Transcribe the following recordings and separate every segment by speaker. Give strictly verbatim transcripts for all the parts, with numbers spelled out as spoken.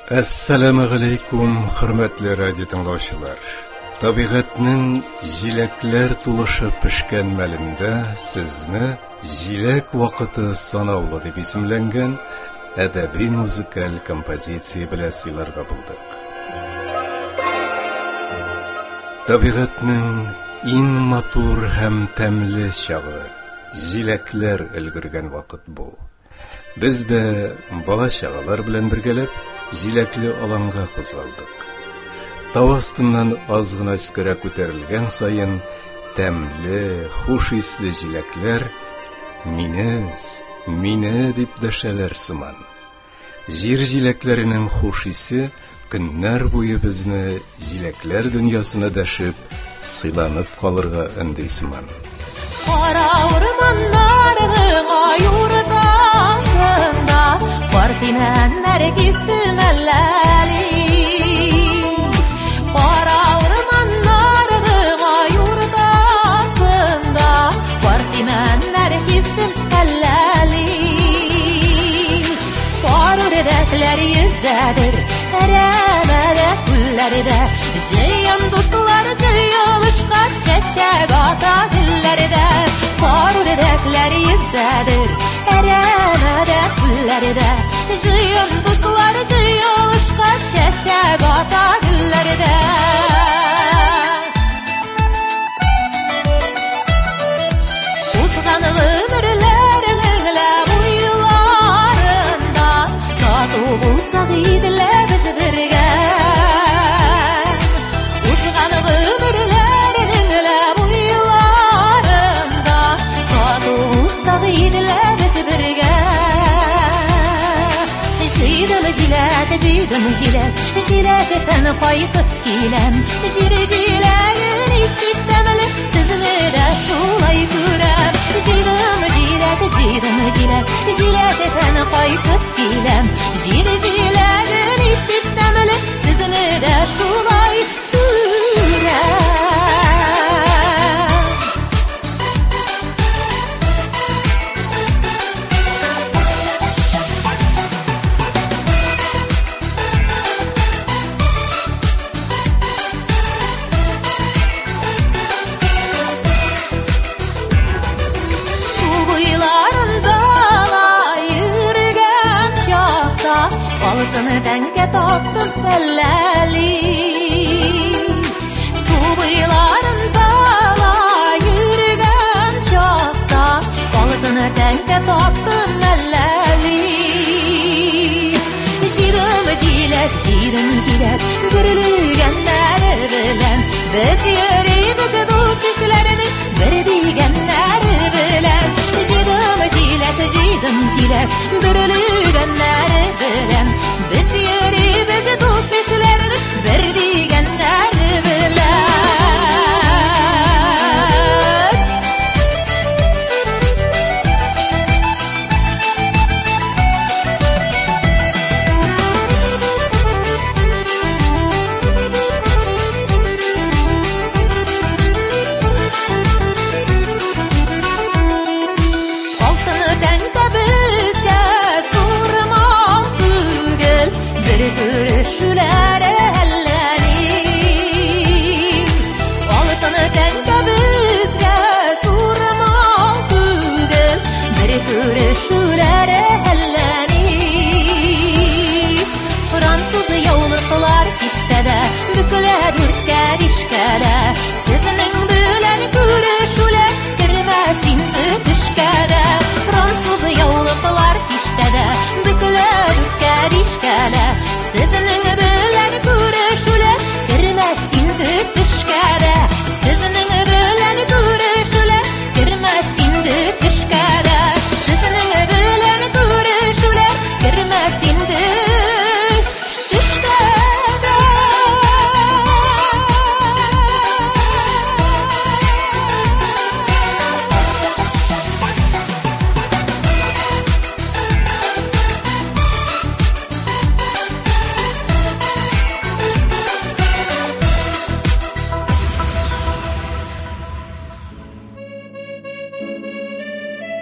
Speaker 1: Assalamu alaykum, hörmetli radyo dinləyicilər. Табигатьнең җиләкләр тулышып пешкән мәлендә сезне җиләк вакыты санаулы дип исемләнгән әдәби музыкаль композиция белән сыйларга булдык. Табигатьнең иң матур һәм тәмле чагы җиләкләр өлгергән вакыт бу. Без дә бала-чагалар белән бергәләп җиләкле аланга кузгалдык. Тау астыннан аз гына өскәрәк күтәрелгән саен тәмле, хуш исле җиләкләр минез, мине дип дәшәләр сыман. Җир җиләкләренең хуш исе көннәр буе безне җиләкләр дөньясына дәшеп, сыйланып калырга өнди сыман.
Speaker 2: Кара урманнарның аюртасында партимәннәр кистемәлләли. Кара урманнарның аюртасында партимәннәр кистемәлләли. Кар үрдәкләр йөзәдер, әрәмәдә күлләрдә, җыен дуслар җыелышка чәчәк ата гөлләрдә. Кар үрдәкләр йөзәдер, әрәмәдә күлләрдә, җыен дуслар җыелышка чәчәк ата гөлләрдә. Узган гомерләрнең ләб уйларында тату булсак иделә без бергә. Узган гомерләрнең ләб уйларында тату булсак иделә без бергә. Җидем җиләк, җидем җиләк, җиләктән кайтып киләм. Җир җиләген ишетәмле, сезне дә шулай күрәм. Җидем җиләк, җидем җиләк, җиләктән кайтып киләм. Җир җиләген ишетәмле, сезне дә шулай күрәм. Алтын тәңкә таптым фәлләли. Су буйларында йөргән чакта алтын тәңкә таптым фәлләли. Җидем җиләк, җидем җиләк, бөрелгәннәр белән без йөрибез дус кешеләрне бер дигәннәр белән. Җидем җиләк, җидем җиләк, бөрелгәннәр белән biz yürüyüz dost eşleriniz bir digenler bilen. Altını tәңкә безгә зурмал түгел, bir күрешүләр әлләни. Алтын тәңкә безгә зурмал түгел, bir күрешүләр әлләни. Француз яулыклар киштәдә, бөкләр үркә дишкәдә, сезнең белән күрешүләр кермәс инде төшкәдә. Француз яулыклар киштәдә, бөкләр үркә дишкәдә, сезнең белән күрешүләр кермәс инде төшкәдә. Сезнең белән күрешүләр кермәс инде төшкәдә. Сезнең белән күрешүләр кермәс инде төшкәдә.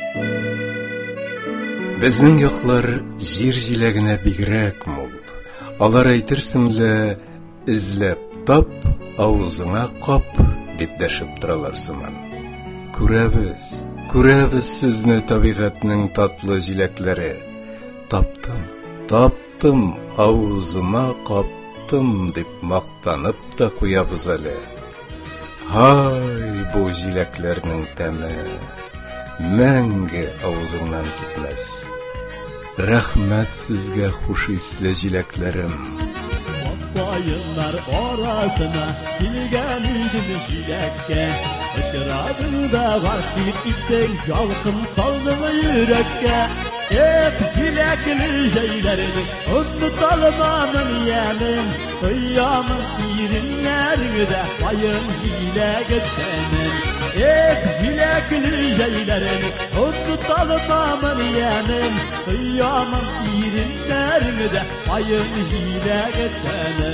Speaker 1: Безнең яклар җир җиләгенә бигрәк мул. Алар әйтерсеңле izlep tap, ağzına kap dip dәшеп торалар сыман. Күрәбез, күрәбез сезне табигатьнең татлы җиләкләре. Таптым, таптым, ağzıma каптым дип мактанып та куябыз әле. Һай, бу җиләкләрнең тәме мәңге ağzыңнан китмәс. Рәхмәт сезгә хуш исле җиләкләрем.
Speaker 3: Bayınlar arasına Bilgen idim jilekke Işıradığında Varşit ittin Yalkın saldın yürekke Hep jilekli şeylerini Unutalmamın yemin Kıyamın irinlerinde Bayın jilek senin Hep jilekli şeylerini Unutalmamın yemin Kıyamın irinlerinde Bayın jilek senin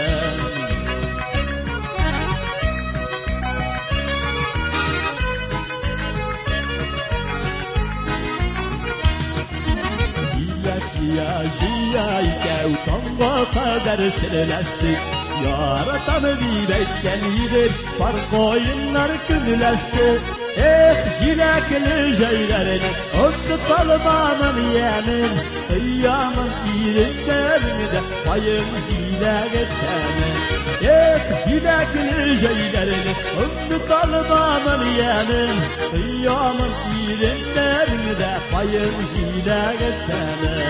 Speaker 3: Ya jiya ikev tanga kadar sirleştik Yaratan dilekten idir fark oyunlar günleşti Eh jilekli şeylerini Unutalmamın yemin Kıyamın irinlerinde Payın jilek senin Eh jilekli şeylerini Unutalmamın yemin Kıyamın irinlerinde Payın jilek senin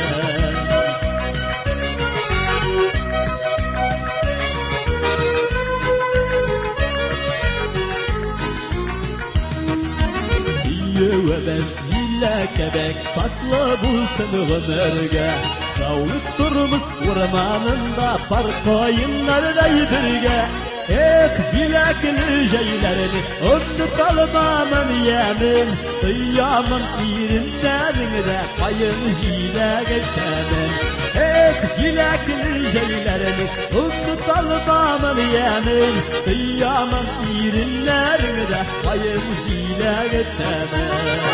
Speaker 3: Yüvebez yillekebek tatlı bulsun ömürge Savut durmuş ormanında park oyunlardaydirge Hep jilekli şeylerini unutalmamın yemin Kıyamın irinlerinde payın jilek senin Hep jilekli şeylerini unutalmamın yemin Kıyamın irinlerinde payın jilek senin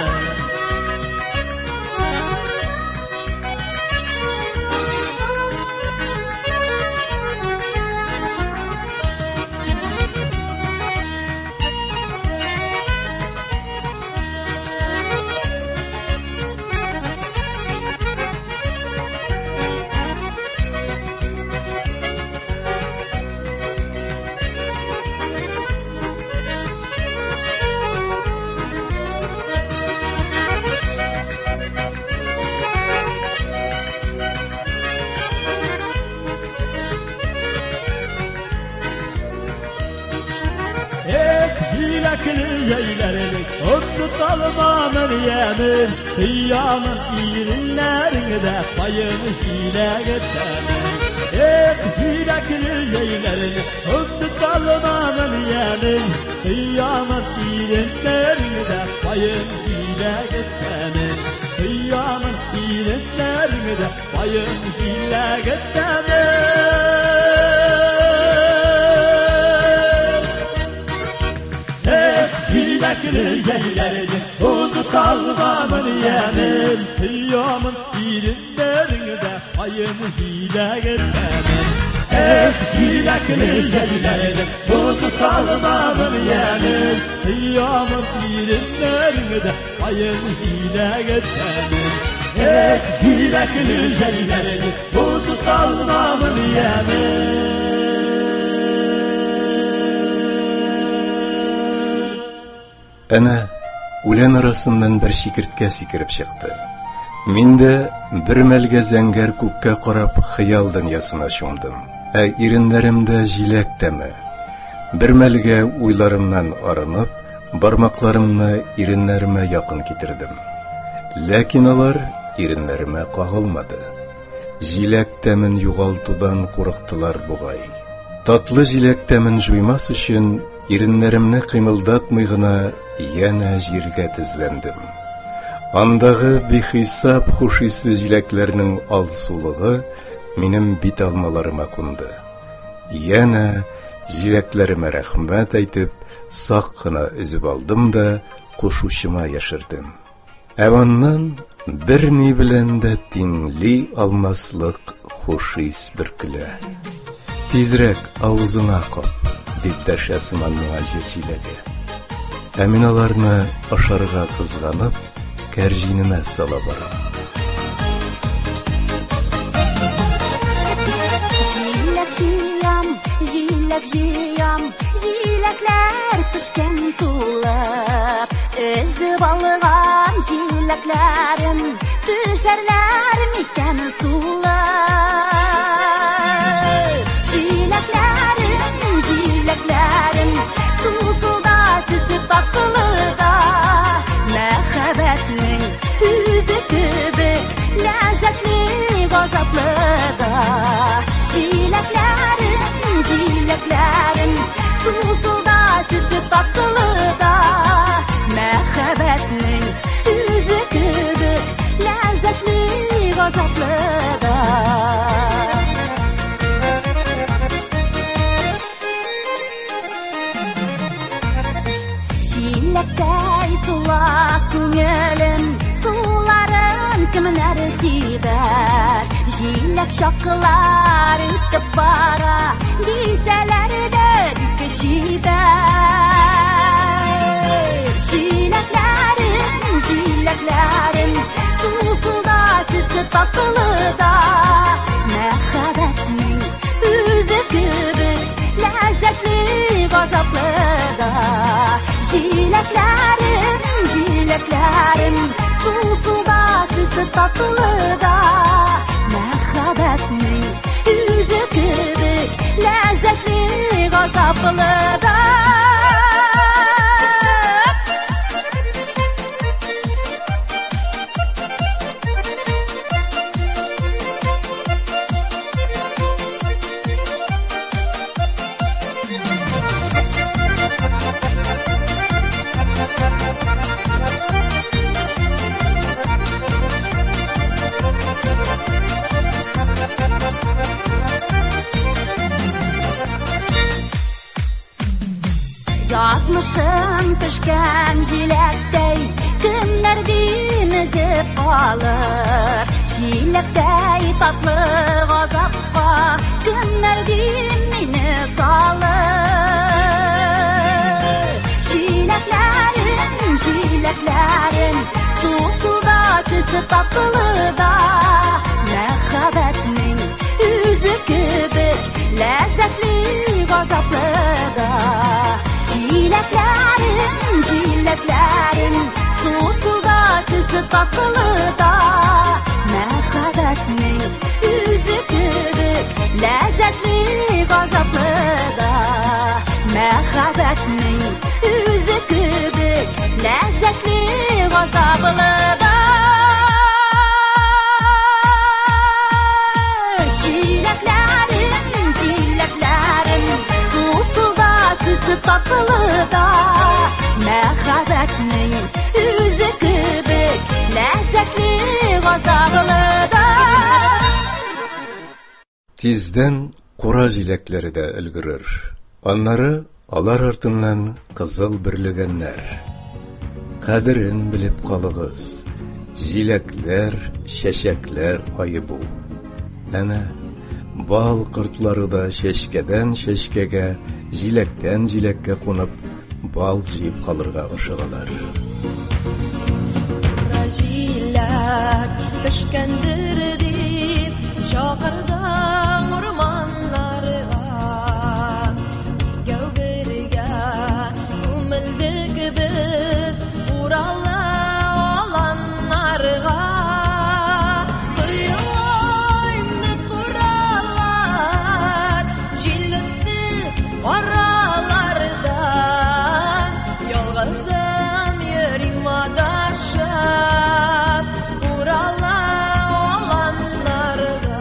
Speaker 3: Jilekli şeylerini unutalmamın yemin Kıyamın irinlerinde payın jilek senin Hep jilekli şeylerini unutalmamın yemin Kıyamın irinlerinde payın jilek senin Kıyamın irinlerinde payın jilek senin Jilekli şeylerini unutalmamın yemin Kıyamın irinlerinde payın jilek senin Hep jilekli şeylerini unutalmamın yemin Kıyamın irinlerinde payın jilek senin Hep jilekli şeylerini unutalmamın yemin
Speaker 1: Әнә, үлән арасыннан бер шикерткә сикереп чыкты. Мин дә бер мәлгә зәңгәр күккә карап хыял дөньясына чумдым. Ә иреннәремдә җиләк тәме. Бер мәлгә уйларымнан арынып, бармакларымны иреннәремә якын китердем. Ләкин алар иреннәремә кагылмады. Җиләк тәмен югалтудан курыктылар бугай. Татлы җиләк тәмен жуймас өчен иреннәремне кыймылдатмый гына яна җиргә тезләндем. Андагы бихисап хуш исле җиләкләрнең алсулыгы минем бит алмаларыма кунды. Яна җиләкләремә рәхмәт әйтеп, сак кына өзеп алдым да кушучыма яшердем. Ә аннан бер ни белән дә тиңли алмаслык хуш ис бөркелә. Тизрәк авызыңа кап, дип дәшә сыман миңа җир җиләге. Ә мин аларны ашарга кызганып, кәрҗинемә сала барам.
Speaker 2: Җиләк җыям, җиләк җыям, җиләкләр пешкән тулып, өзеп алган җиләкләрем төшәрләр микән сулап. Җиләкләрем, җиләкләрем, сусылда сөзеп татлыда, мәхәббәтнең үзе кебек ләззәтле газаплыда. Җиләкләрем, җиләкләрем, сусылда сөзеп татлыда, мәхәббәтнең үзе кебек ләззәтле газаплыда. Җиләктәй сула күңелем, суларын кемнәр сибәр. Җиләк чаклар үтеп бара, дисәләр дә бик чибәр. Җиләкләрем, җиләкләрем, сусылда сөзеп татлыда, мәхәббәтнең үзе кебек ләззәтле газаплыда. Җиләкләрем, җиләкләрем, сусылда сөзеп татлыда, мәхәббәтнең үзе кебек ләззәтле газаплыда. Ятмышым пешкән җиләктәй, кемнәр димезеп алыр. Җиләктәй татлы газапка, кемнәр дим мине салыр. Җиләкләрем, җиләкләрем, сусылда сөзеп татлыда, мәхәббәтнең үзе кебек ләззәтле газаплыда. Җиләкләрем, җиләкләрем, сусылда сөзеп татлыда, мәхәббәтнең үзе кебек ләззәтле газаплыда. Мәхәббәтнең үзе кебек ләззәтле газаплыда. Җиләкләрем, җиләкләрем, сусылда сөзеп татлыда, мәхәббәтнең үзе кебек ләззәтле газаплыда.
Speaker 1: Тиздән кура җиләкләре дә өлгерер. Аннары алар артыннан кызыл берлегәннәр. Кадерен белеп калыгыз. Җиләкләр, чәчәкләр айы бу. Әнә бал кортлары да чәчкәдән чәчкәгә, җиләктән җиләккә кунып, бал җыеп калырга ашыгалар.
Speaker 2: Җиләк пешкәндер дип, чакырдың урманнарга, икәү бергә күмелдек без Ураллы аланнарга. Аралардан ялгызым йөрим адашып, Ураллы аланнарда.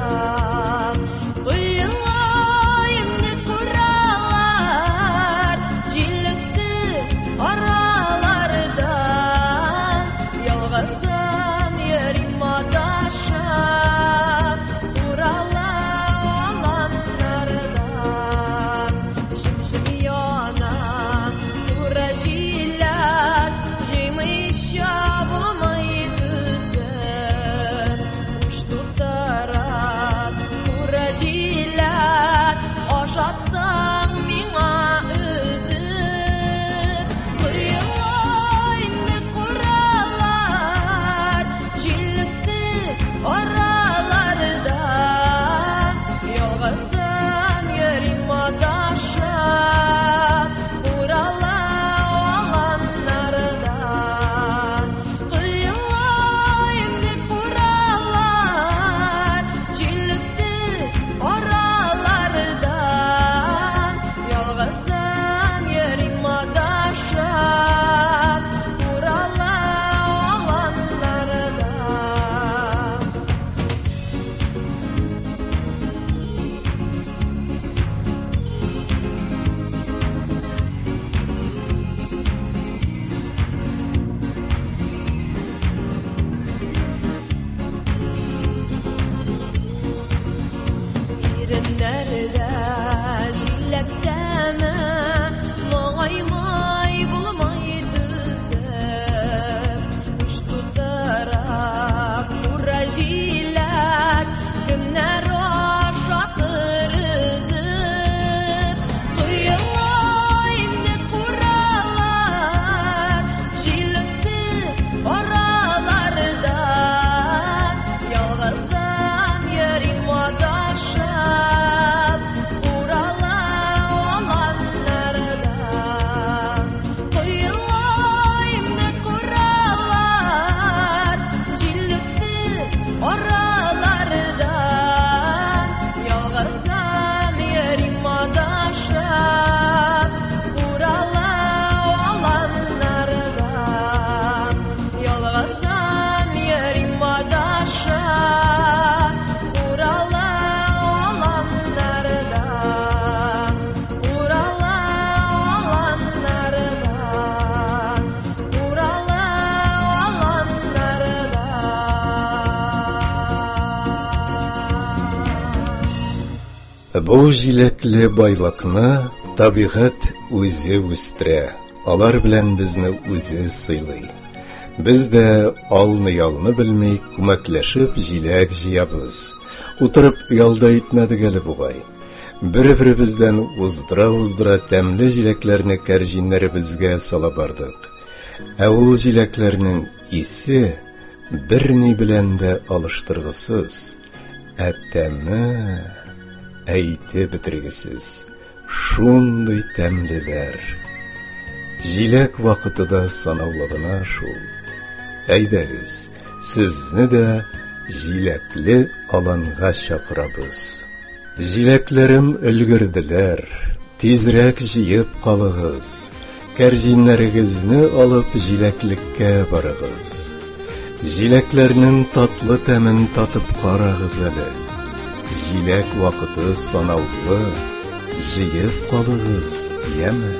Speaker 1: Бу җиләкле байлыкны табигать үзе үстерә. Алар белән безне үзе сыйлый. Biz de alны-ялны белмей күмәкләшеп җиләк җыябыз. Утырып ялда итмәдек әле бугай. Бер-беребездән уздыра-уздыра тәмле җиләкләрне кәрҗиннәребезгә сала бардык. Ә ул җиләкләрнең исе берни белән дә алыштыргысыз, ә тәме әйтеп бетергесез. Шундый тәмлеләр. Җиләк вакыты да санаулы гына шул. Әйдәгез, сезне дә җиләкле аланга чакырабыз. Җиләкләрем өлгерделәр, тизрәк җыеп калыгыз. Кәрҗиннәрегезне алып җиләклеккә барыгыз. Җиләкләрнең татлы тәмен татып карагыз әле. Җиләк вакыты санаулы, җыеп калыгыз, яме.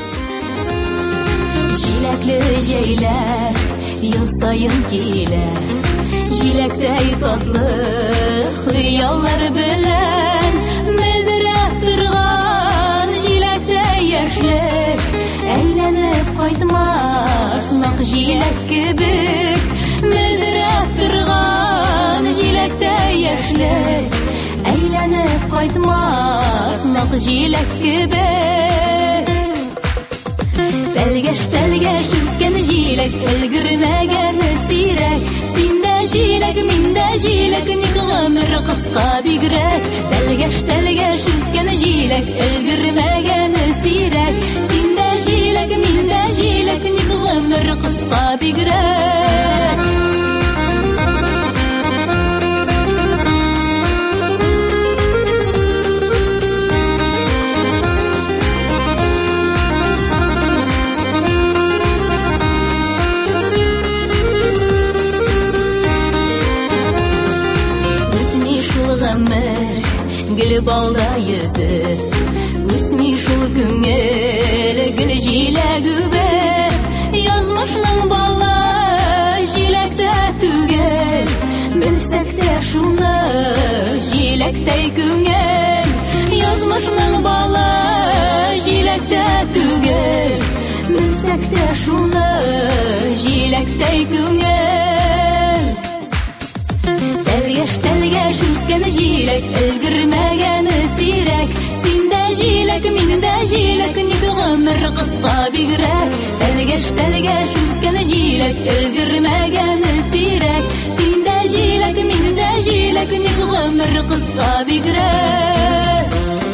Speaker 4: Җиләкле җәйләр ел саен килә, җиләктәй татлы хыяллар белән мөлдерә торган җиләктәй яшьлек, әйләнеп кайтмас нак җиләк кебек, мөлдерә торган җиләктәй яшьлек, әйләнеп кайтмас нак җиләк кебек. Тәлгәш-тәлгәш үскән җиләк, өлгермәгән сирәк. Синдә җиләк, миндә җиләк, ник гомер кыска бигрәк. Тәлгәш-тәлгәш үскән җиләк, өлгермәгән сирәк. Синдә җиләк, миндә җиләк, ник гомер кыска бигрәк. Гөл балда йөзеп, үсми шул күңел, гөл җиләгүбе. Язмышның бала җиләктә түгел, белсәк тә шуны җиләктәй күңел. Язмышның бала җиләктә түгел, белсәк тә шуны җиләктәй күңел. Тәлгәш-тәлгәш үскән җиләк, өлгермәгән сирәк. Синдә җиләк, миндә җиләк, ник гомер кыска бигрәк. Тәлгәш-тәлгәш үскән җиләк, өлгермәгән сирәк. Синдә җиләк, миндә җиләк, ник гомер кыска бигрәк.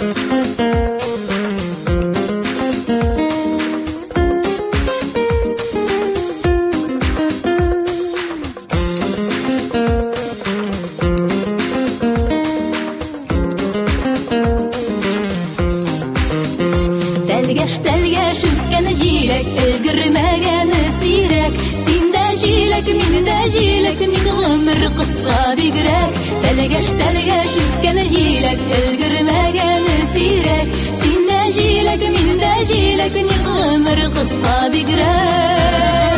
Speaker 4: Тәлгәш-тәлгәш үскән җиләк, өлгермәгән сирәк. Синдә җиләк, миндә җиләк, ник гомер кыска бигрәк. Тәлгәш-тәлгәш үскән җиләк, өлгермәгән сирәк. Синдә җиләк, миндә җиләк, ник гомер кыска бигрәк.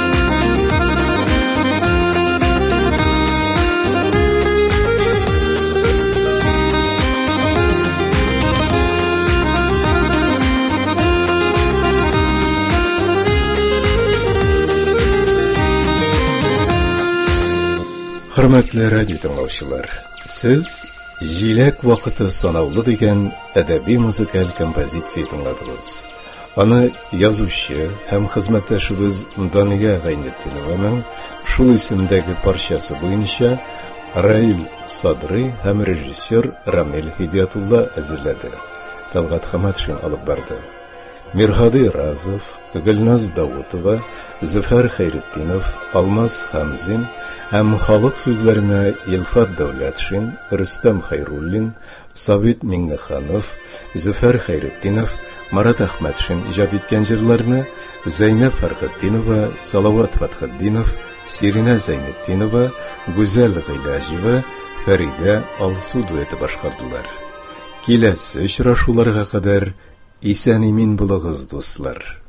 Speaker 1: Хөрмәтле радио тыңлаучылар, сез җиләк вакыты санаулы дигән әдәби музыкаль композиция тыңладыгыз. Аны язучы һәм хезмәттәшебез Дания Гайнетдинованың шул исемдәге парчасы буенча Раил Садрый һәм режиссер Рамил Хидиятулла әзерләде. Талгат Хаматшин алып барды. Мирхады Разов, Гөлназ Давутова, Зөфәр Хәйретдинов, Алмаз Хамзин һәм халык сүзләренә Илфат Дәүләтшин, Рөстәм Хәйруллин, Сабит Миңнеханов, Зөфәр Хәйретдинов, Марат Әхмәтшин иҗат иткән җырларны Зәйнәп Фәрхетдинова, Салават Фатхетдинов, Сирина Зәйнетдинова, Гүзәл Гыйлаҗева, Фәридә Алсу дуэты башкардылар. Киләсе очрашуларга кадәр исән-имин булыгыз, дуслар.